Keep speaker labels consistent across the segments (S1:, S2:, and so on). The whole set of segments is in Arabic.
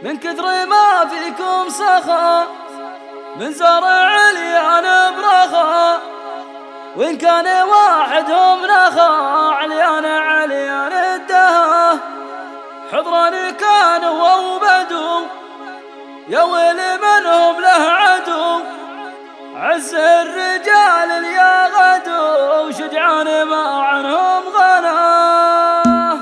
S1: من كثر ما فيكم سخا من زرع عليان برخا، وإن كان واحدهم نخا عليان الدها. حضراني كانوا وبدوا يا ويل منهم له عدو، عز الرجال اليا غدو شجعان ما عنهم غناه.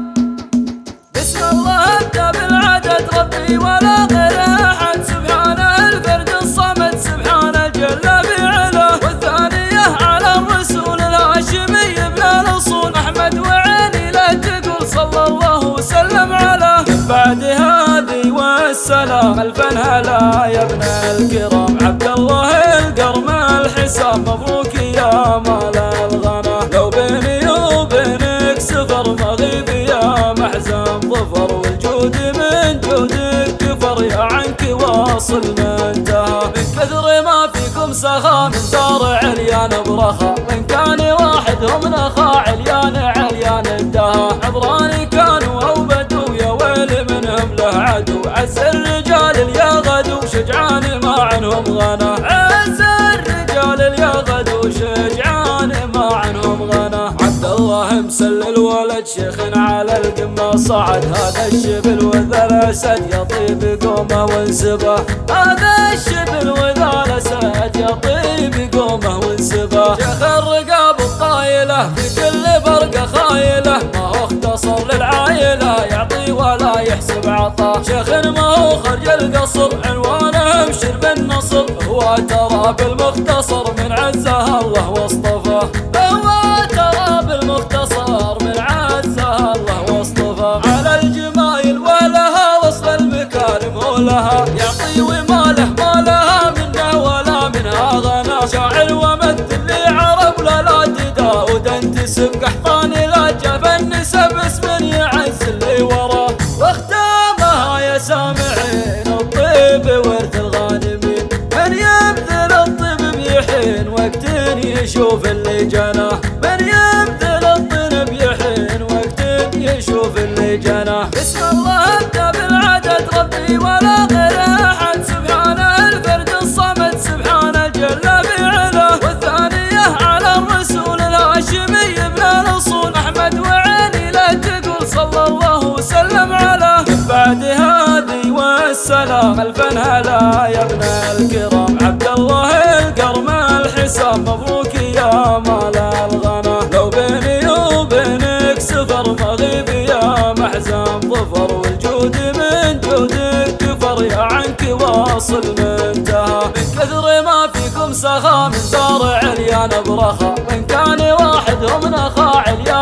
S1: بسم الله ابدا بالعدد ربي ولا غير احد، سبحان الفرد الصمد سبحان الجل بعلا. والثانية على الرسول الهاشمي ابن الاصول احمد، وعيني لا تقول صلى الله وسلم على. بعد هذه والسلام الفا هلا يا ابن الكرام، عبد الله القرم الحسام مبروك يا مال الغنا. لو بيني وبينك سفر مغيب يا محزن ظفر، والجود من جودك كفر يا عنك واصل ما انتهى. من كثر ما فيكم سخا من زارع عليان برخا، وإن كان واحدهم نخا عليان الدها. حضراني كانوا او بدو يا ويل منهم له عدو، عز الرجال اليا غدو شجعان ما عنهم غنا. عز الرجال اليا غدو شجعان ما عنهم غنا. عبد الله مسلل ولد شيخ على القمة صعد، هذا الشبل وذا الاسد يطيب قومه وانسبه. هذا الشبل وذا الاسد يطيب قومه وانسبه. شيخ الرقاب الطايله في كل برقه خايله، ما هو اختصر للعايله يعطي ولا يحسب عطا. شيخ ما هو خرج القصر عنوانه مشر بالنصر، هو ترى بالمختصر من عزها الله واصطفاه. هو ترى بالمختصر من عزها الله واصطفاه. على الجمايل ولها وصل المكارم ولها، يعطي وما لها منه ولا منها غنا. شاعر ومثل لي عرب لا تداود انتسب، قحطاني لا جاف النسب اسم يعز اللي وراه. واختامها يا سامعين الطيب ورث الغانمين، من يمثل الطيب بيحين وقت يشوف اللي جناه. من يمثل الطيب بيحين وقت يشوف اللي جناه. بسم الله ابدا بالعدد ربي ولا غير احد، سبحان الفرد الصمد سبحان الجل بعلا. والثانية على الرسول الهاشمي ابن الاصول احمد، وعيني لا تقول صلى الله وسلم على. بعد هذه والسلام الفا هلا يا ابن الكرام، عبد الله القرم الحسام مبروك يا مال الغنا. لو بيني وبينك سفر مغيب يا محزن ظفر، والجود من جودك كفر يا عنك واصل ما انتهى. من كثر ما فيكم سخا من زارع عليان برخا، وإن كان واحدهم نخا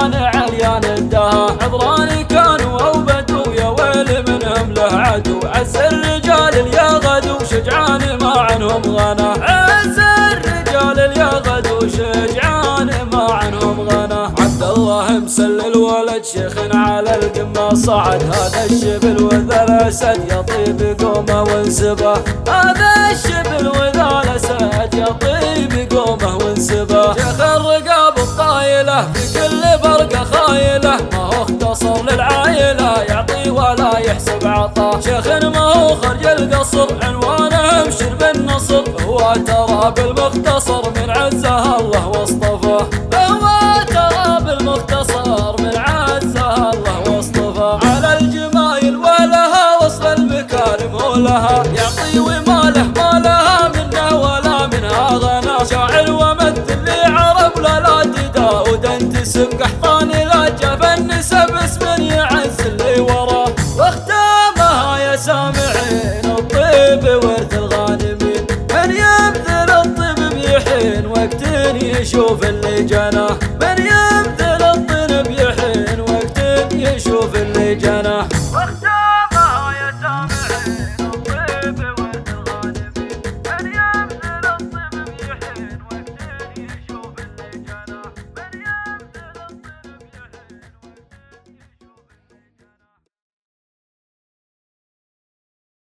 S1: عليان الدها. حضراني كانوا او بدو يا ويل منهم له عدو، عز الرجال اليا غدو شجعان ما عنهم غنا. عز الرجال اليا غدو شجعان ما عنهم غنا. عبد الله مسلل ولد شيخ على القمة صعد، هذا الشبل وذا الاسد يطيب قومه وانسبه. هذا الشبل وذا الاسد يطيب قومه وانسبه. شيخ الرقاب الطايله في كل برقه خايله، ما هو اختصر للعايله يعطي ولا يحسب عطا. شيخ ما هو خرج القصر عنوانه مشر بالنصر، هو ترى بالمختصر من عزها الله واصطفاه. هو ترى بالمختصر من عزها الله واصطفاه. على الجمايل ولها وصل المكارم ولها، يعطي وما لها منه ولا منها غنا. شاعر ومثل لي عرب لا تداود انتسب، قحطاني لا جاف النسب اسم يعز اللي وراه. واختامها يا سامعين الطيب ورث الغانمين، من يمثل الطيب بيحين وقت يشوف اللي جناه.